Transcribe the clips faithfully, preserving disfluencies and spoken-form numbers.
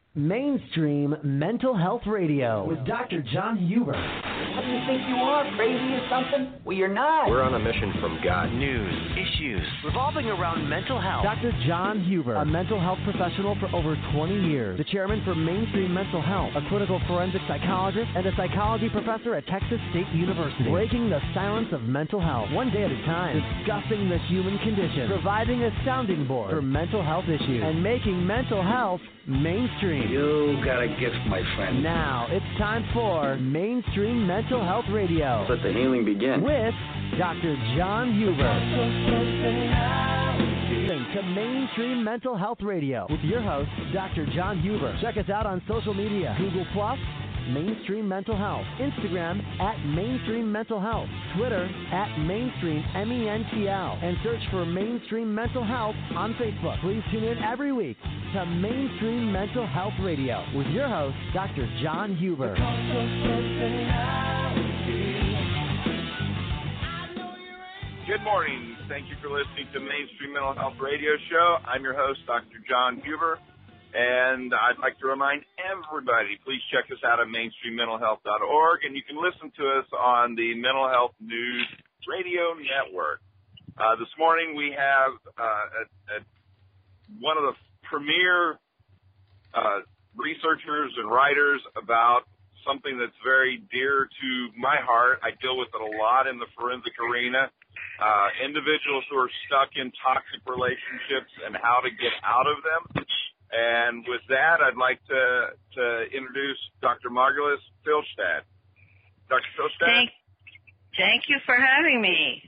Mainstream Mental Health Radio with Doctor John Huber. What do you think you are, crazy or something? Well, you're not. We're on a mission from God. News, issues, revolving around mental health. Doctor John Huber, a mental health professional for over twenty years, the chairman for Mainstream Mental Health, a clinical forensic psychologist, and a psychology professor at Texas State University. Breaking the silence of mental health, one day at a time, discussing the human condition, providing a sounding board for mental health issues, and making mental health mainstream. You got a gift, my friend. Now it's time for Mainstream Mental Health Radio. Let the healing begin. With Doctor John Huber. Listen to Mainstream Mental Health Radio with your host, Doctor John Huber. Check us out on social media, Google Plus, Mainstream Mental Health, Instagram at Mainstream Mental Health, Twitter at Mainstream M E N T L, and search for Mainstream Mental Health on Facebook. Please tune in every week to Mainstream Mental Health Radio with your host, Doctor John Huber. Good morning. Thank you for listening to Mainstream Mental Health Radio Show. I'm your host, Doctor John Huber. And I'd like to remind everybody, please check us out at mainstream mental health dot org, and you can listen to us on the Mental Health News Radio Network. Uh, this morning we have uh, a, a, one of the premier uh, researchers and writers about something that's very dear to my heart. I deal with it a lot in the forensic arena. Uh, individuals who are stuck in toxic relationships and how to get out of them. And with that, I'd like to to introduce Doctor Margulis Filstad. Doctor Filstad? Thank, thank you for having me.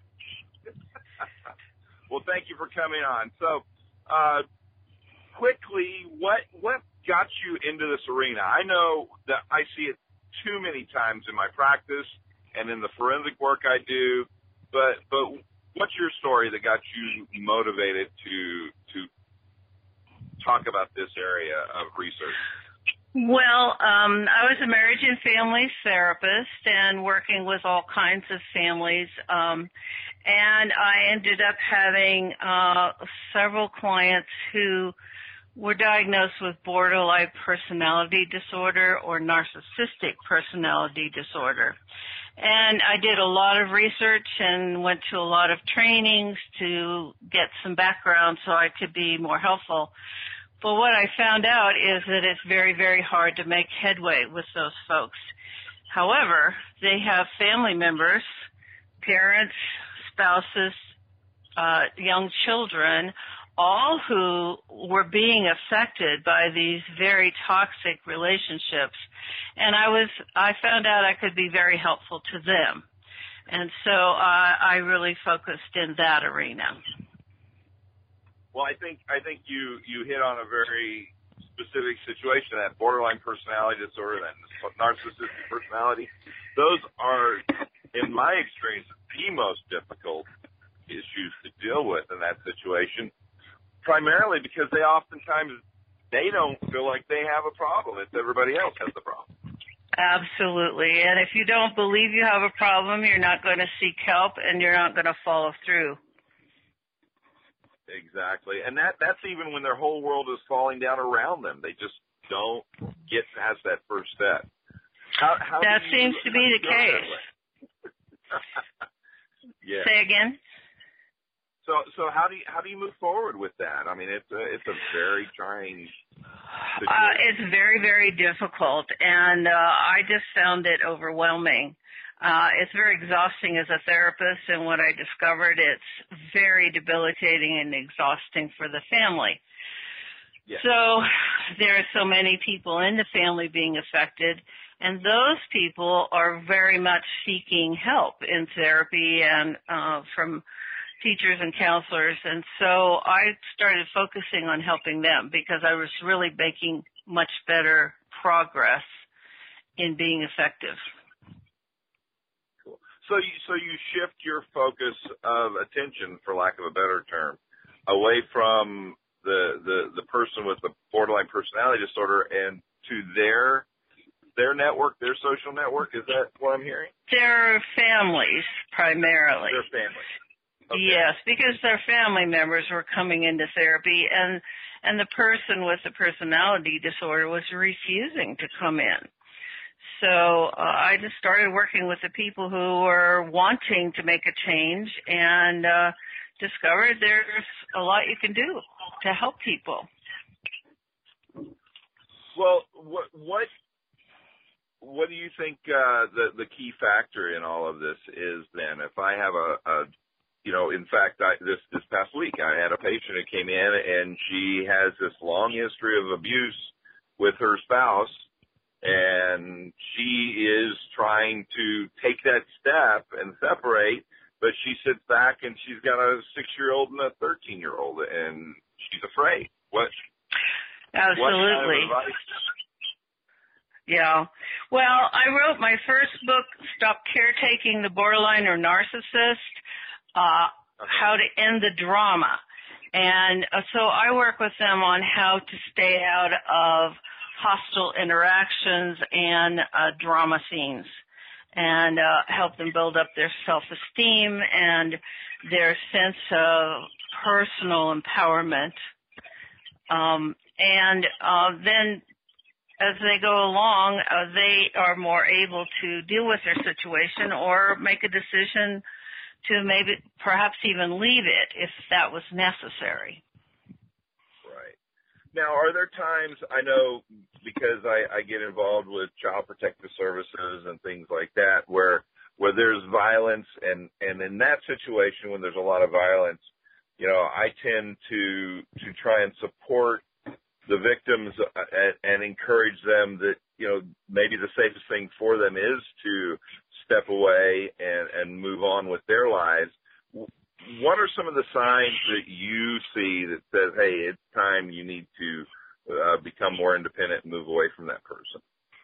Well, thank you for coming on. So, uh, quickly, what what got you into this arena? I know that I see it too many times in my practice and in the forensic work I do, but but what's your story that got you motivated to to talk about this area of research? Well, um, I was a marriage and family therapist and working with all kinds of families, um, and I ended up having uh, several clients who were diagnosed with borderline personality disorder or narcissistic personality disorder. And I did a lot of research and went to a lot of trainings to get some background so I could be more helpful. But what I found out is that it's very, very hard to make headway with those folks. However, they have family members, parents, spouses, uh, young children, all who were being affected by these very toxic relationships. And I was, I found out I could be very helpful to them. And so uh, I really focused in that arena. Well, I think I think you, you hit on a very specific situation, that borderline personality disorder, that narcissistic personality. Those are, in my experience, the most difficult issues to deal with in that situation, primarily because they oftentimes, they don't feel like they have a problem. It's everybody else has the problem. Absolutely. And if you don't believe you have a problem, you're not going to seek help and you're not going to follow through. Exactly. And that that's even when their whole world is falling down around them. They just don't get past that first step. How, how that you, seems to be the case. Yeah. Say again? So so how do you how do you move forward with that? I mean, it's a, it's a very trying situation. Uh, it's very, very difficult, and uh, I just found it overwhelming. Uh, it's very exhausting as a therapist, and what I discovered, it's very debilitating and exhausting for the family. Yes. So there are so many people in the family being affected, and those people are very much seeking help in therapy and uh, from teachers and counselors. And so I started focusing on helping them because I was really making much better progress in being effective. So you, so you shift your focus of attention, for lack of a better term, away from the, the, the person with the borderline personality disorder and to their their network, their social network. Is that what I'm hearing? Their families, primarily. Their families. Okay. Yes, because their family members were coming into therapy, and and the person with the personality disorder was refusing to come in. So uh, I just started working with the people who were wanting to make a change, and uh, discovered there's a lot you can do to help people. Well, what what what do you think uh, the the key factor in all of this is then? If I have a, a you know, in fact, I, this this past week I had a patient who came in and she has this long history of abuse with her spouse, and she is trying to take that step and separate, but she sits back and she's got a six-year-old and a thirteen-year-old, and she's afraid. What? Absolutely. What kind of yeah. Well, I wrote my first book, Stop Caretaking the Borderline or Narcissist, uh, okay. How to End the Drama. And uh, so I work with them on how to stay out of hostile interactions and uh, drama scenes, and uh, help them build up their self-esteem and their sense of personal empowerment. Um, and uh, then as they go along, uh, they are more able to deal with their situation or make a decision to maybe perhaps even leave it if that was necessary. Right. Now, are there times, I know because I, I get involved with Child Protective Services and things like that, where where there's violence, and, and in that situation when there's a lot of violence, you know, I tend to to try and support the victims and, and encourage them that, you know, maybe the safest thing for them is to step away and, and move on with their lives. What are some of the signs that you see that says, hey, it's time you need to uh, become more independent and move away from that person?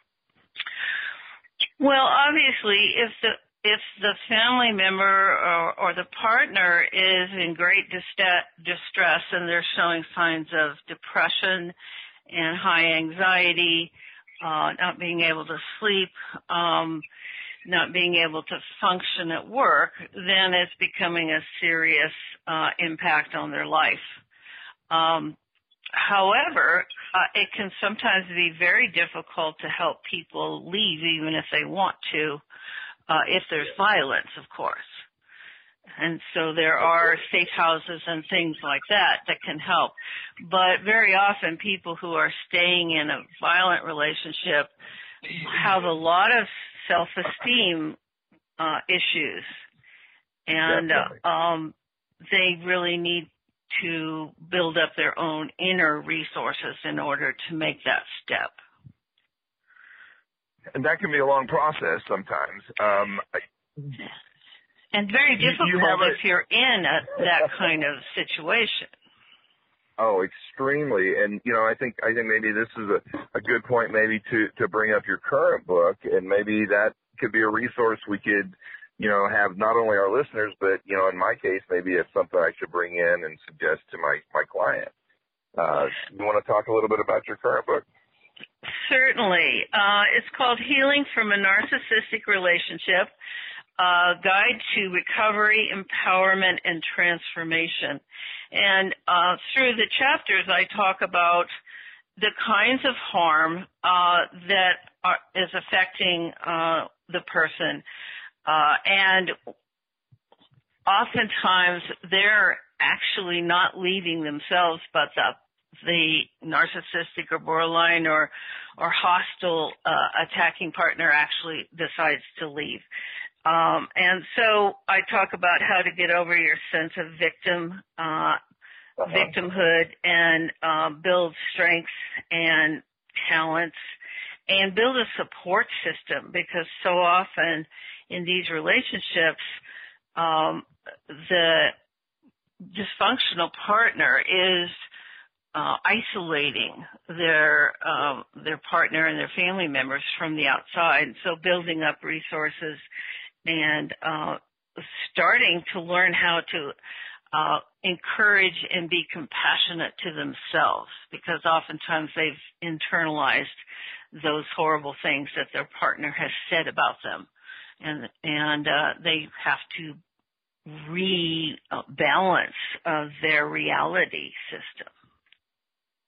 Well, obviously, if the if the family member or, or the partner is in great distress and they're showing signs of depression and high anxiety, uh, not being able to sleep, um, not being able to function at work, then it's becoming a serious uh, impact on their life. Um, however, uh, it can sometimes be very difficult to help people leave even if they want to, uh, if there's violence, of course. And so there are safe houses and things like that that can help. But very often people who are staying in a violent relationship have a lot of self-esteem uh, issues, and uh, um, they really need to build up their own inner resources in order to make that step. And that can be a long process sometimes. Um, and very difficult you, you if you're in a, that kind of situation. Oh, extremely. And, you know, I think I think maybe this is a, a good point maybe to, to bring up your current book, and maybe that could be a resource we could, you know, have not only our listeners, but, you know, in my case, maybe it's something I should bring in and suggest to my, my client. Uh, you want to talk a little bit about your current book? Certainly. Uh, it's called Healing from a Narcissistic Relationship, a Guide to Recovery, Empowerment, and Transformation. And uh, through the chapters, I talk about the kinds of harm uh, that are, is affecting uh, the person. Uh, and oftentimes, they're actually not leaving themselves, but the the narcissistic or borderline or or hostile uh, attacking partner actually decides to leave. Um, and so I talk about how to get over your sense of victim, uh, uh-huh. victimhood, and uh, build strengths and talents, and build a support system, because so often in these relationships, um, the dysfunctional partner is uh, isolating their um, their partner and their family members from the outside. So building up resources and uh, starting to learn how to uh, encourage and be compassionate to themselves, because oftentimes they've internalized those horrible things that their partner has said about them, and and uh, they have to rebalance uh, their reality system.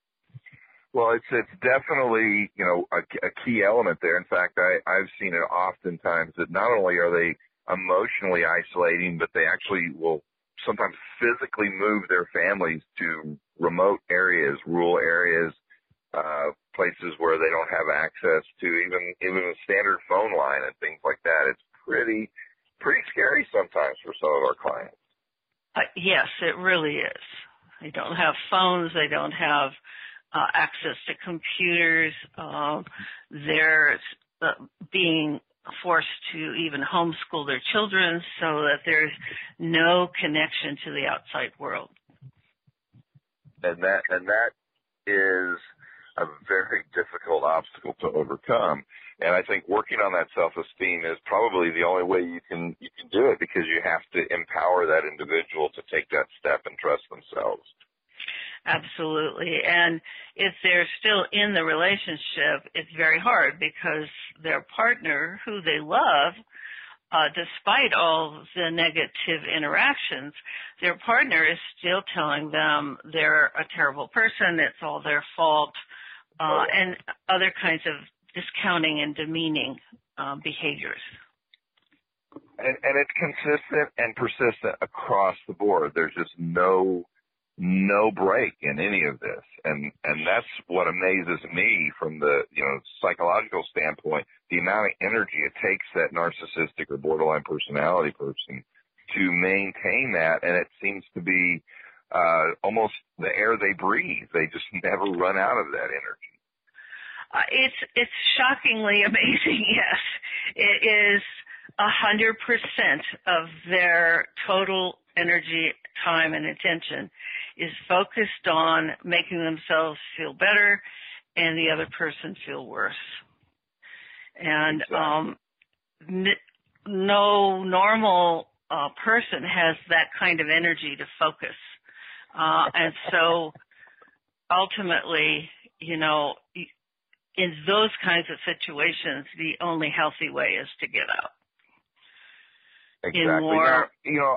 Well, it's it's definitely, you know, a, a key element there. In fact, I, I've seen it oftentimes that not only are they emotionally isolating, but they actually will sometimes physically move their families to remote areas, rural areas, uh, places where they don't have access to even even a standard phone line and things like that. It's pretty pretty scary sometimes for some of our clients. Uh, yes, it really is. They don't have phones. They don't have uh, access to computers. Uh, they're uh, being forced to even homeschool their children so that there's no connection to the outside world. And that and that is a very difficult obstacle to overcome. And I think working on that self-esteem is probably the only way you can you can do it, because you have to empower that individual to take that step and trust themselves. Absolutely. And if they're still in the relationship, it's very hard because their partner, who they love, uh, despite all the negative interactions, their partner is still telling them they're a terrible person, it's all their fault, uh, and other kinds of discounting and demeaning uh, behaviors. And, and it's consistent and persistent across the board. There's just no no break in any of this. And and that's what amazes me from the, you know, psychological standpoint, the amount of energy it takes that narcissistic or borderline personality person to maintain that. And it seems to be uh, almost the air they breathe. They just never run out of that energy. Uh, it's it's shockingly amazing, yes. It is a hundred percent of their total energy, time, and attention is focused on making themselves feel better and the other person feel worse. And exactly. um, n- no normal uh, person has that kind of energy to focus. Uh, and so ultimately, you know, in those kinds of situations, the only healthy way is to get out. Exactly. In more, now, you know,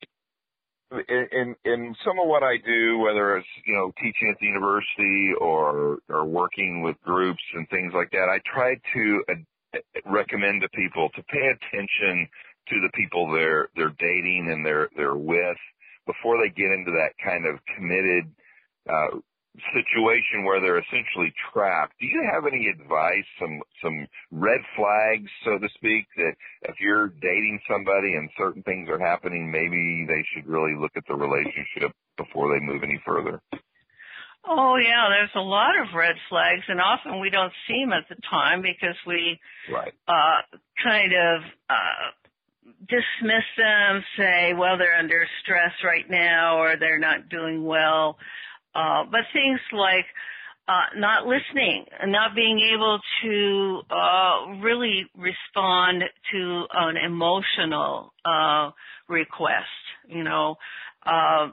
in, in in some of what I do, whether it's, you know, teaching at the university or or working with groups and things like that, I try to uh, recommend to people to pay attention to the people they're they're dating and they're they're with before they get into that kind of committed uh, situation where they're essentially trapped. Do you have any advice, some some red flags, so to speak, that if you're dating somebody and certain things are happening, maybe they should really look at the relationship before they move any further? Oh, yeah, there's a lot of red flags, and often we don't see them at the time because we right. uh, kind of uh, dismiss them, say, well, they're under stress right now or they're not doing well. Uh, but things like uh, not listening, not being able to uh, really respond to an emotional uh, request, you know, uh,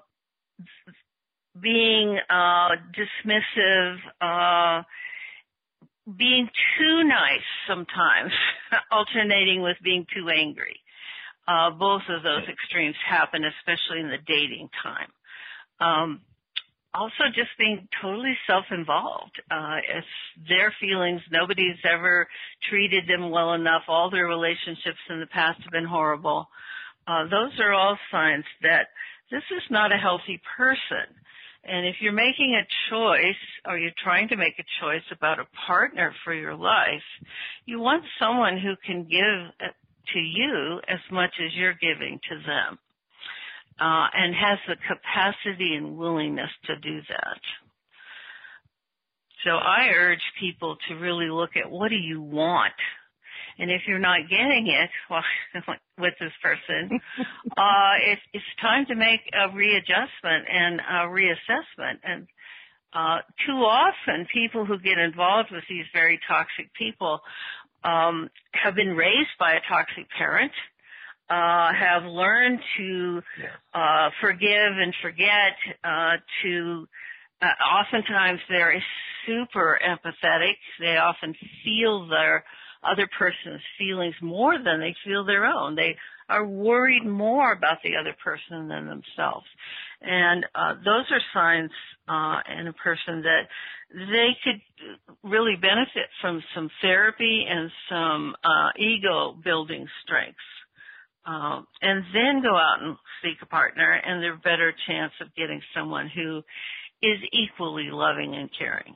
being uh, dismissive, uh, being too nice sometimes, alternating with being too angry. Uh, both of those extremes happen, especially in the dating time. Um, Also just being totally self-involved. Uh, it's their feelings. Nobody's ever treated them well enough. All their relationships in the past have been horrible. Uh, those are all signs that this is not a healthy person. And if you're making a choice or you're trying to make a choice about a partner for your life, you want someone who can give to you as much as you're giving to them. Uh, and has the capacity and willingness to do that. So I urge people to really look at what do you want? And if you're not getting it well, with this person, uh, it, it's time to make a readjustment and a reassessment. And uh, too often people who get involved with these very toxic people um, have been raised by a toxic parent, Uh, have learned to uh, forgive and forget, uh, to uh, oftentimes they're super empathetic. They often feel their other person's feelings more than they feel their own. They are worried more about the other person than themselves. And uh, those are signs uh, in a person that they could really benefit from some therapy and some uh, ego-building strengths. Um, and then go out and seek a partner, and there's a better chance of getting someone who is equally loving and caring.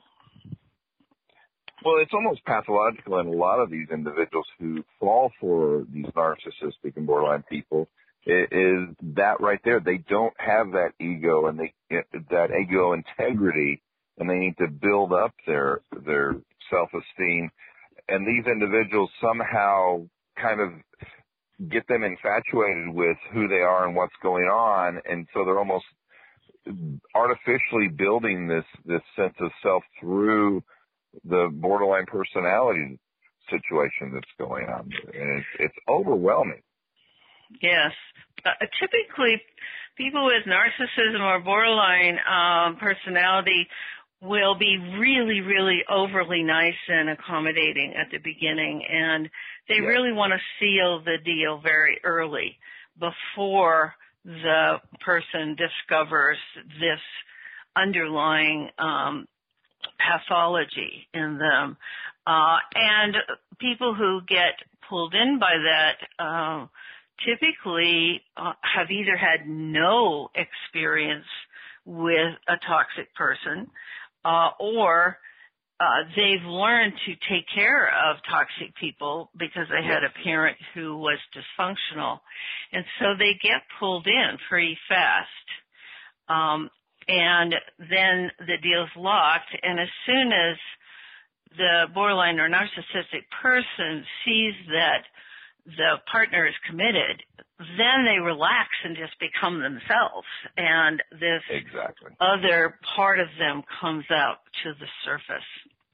Well, it's almost pathological in a lot of these individuals who fall for these narcissistic and borderline people. It is that right there. They don't have that ego and they that ego integrity, and they need to build up their their self-esteem. And these individuals somehow kind of get them infatuated with who they are and what's going on, and so they're almost artificially building this this sense of self through the borderline personality situation that's going on, and it's, it's overwhelming. Yes. Uh, typically, people with narcissism or borderline um, personality will be really, really overly nice and accommodating at the beginning, and they yeah. really want to seal the deal very early before the person discovers this underlying um, pathology in them. Uh, and people who get pulled in by that uh, typically uh, have either had no experience with a toxic person uh, or uh, they've learned to take care of toxic people because they had a parent who was dysfunctional. And so they get pulled in pretty fast. Um, and then the deal's locked, and as soon as the borderline or narcissistic person sees that the partner is committed, then they relax and just become themselves, and this exactly. other part of them comes out to the surface.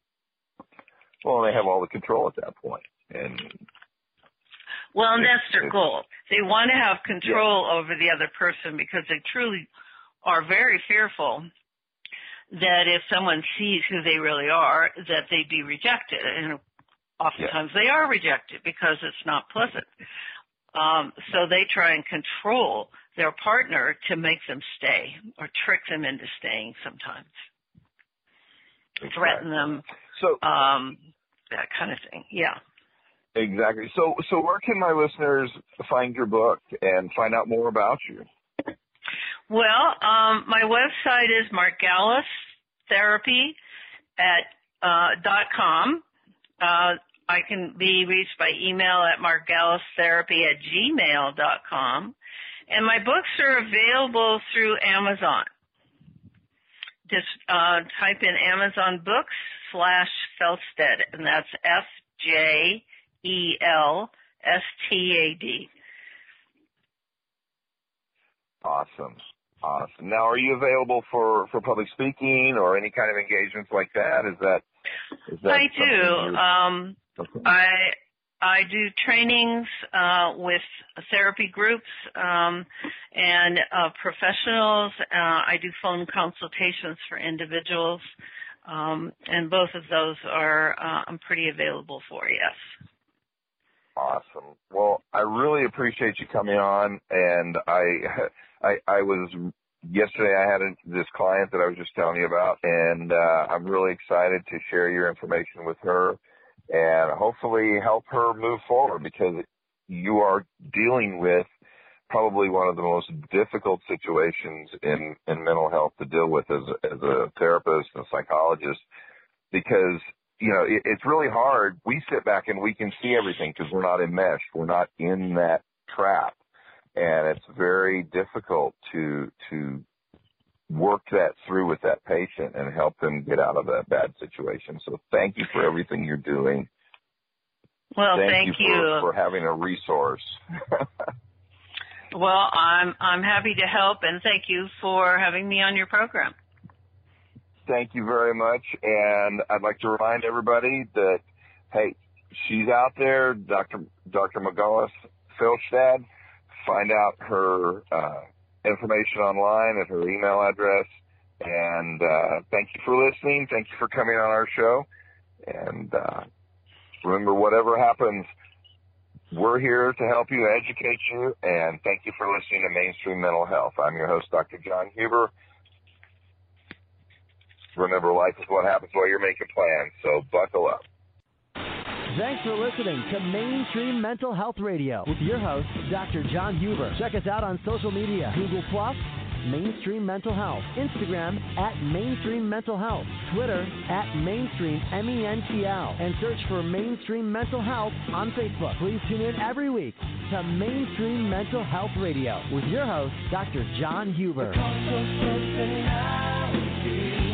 Well, they have all the control at that point. And well, and that's their goal. They want to have control yeah. over the other person because they truly are very fearful that if someone sees who they really are, that they'd be rejected. And oftentimes yeah. they are rejected because it's not pleasant. Um, so they try and control their partner to make them stay or trick them into staying sometimes. Exactly. Threaten them, so, um, that kind of thing. Yeah. Exactly. So, so where can my listeners find your book and find out more about you? Well, um, my website is Margalis Therapy at uh, dot com. Uh, I can be reached by email at margallistherapy at gmail dot com. And my books are available through Amazon. Just uh, type in Amazon Books slash Felstad, and that's F J E L S T A D. Awesome. Awesome. Now, are you available for, for public speaking or any kind of engagements like that? Is that, is that I do. Um, okay. I I do trainings uh, with therapy groups um, and uh, professionals. Uh, I do phone consultations for individuals, um, and both of those are uh, I'm pretty available for. Yes. Awesome. Well, I really appreciate you coming on, and I, I, I was yesterday. I had a, this client that I was just telling you about, and uh, I'm really excited to share your information with her, and hopefully help her move forward because you are dealing with probably one of the most difficult situations in, in mental health to deal with as, as a therapist and a psychologist because. You know, it, it's really hard. We sit back and we can see everything because we're not enmeshed. We're not in that trap. And it's very difficult to to work that through with that patient and help them get out of that bad situation. So thank you for everything you're doing. Well, thank, thank you, you. For, for having a resource. Well, I'm I'm happy to help, and thank you for having me on your program. Thank you very much, and I'd like to remind everybody that, hey, she's out there, Doctor Doctor Margalis Felstad. Find out her uh, information online at her email address, and uh, thank you for listening. Thank you for coming on our show, and uh, remember, whatever happens, we're here to help you, educate you, and thank you for listening to Mainstream Mental Health. I'm your host, Doctor John Huber. Remember, life is what happens while you're making plans, so buckle up. Thanks for listening to Mainstream Mental Health Radio with your host, Doctor John Huber. Check us out on social media, Google Plus, Mainstream Mental Health, Instagram at Mainstream Mental Health, Twitter at Mainstream M E N T L, and search for Mainstream Mental Health on Facebook. Please tune in every week to Mainstream Mental Health Radio with your host, Doctor John Huber.